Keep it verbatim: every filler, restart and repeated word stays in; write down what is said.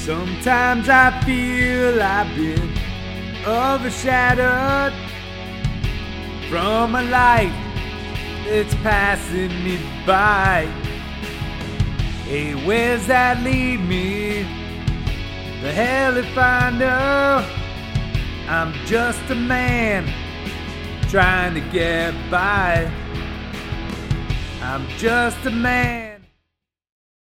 Sometimes I feel I've been overshadowed from a light that's passing me by. Hey, where's that lead me? The hell if I know. I'm just a man trying to get by. I'm just a man.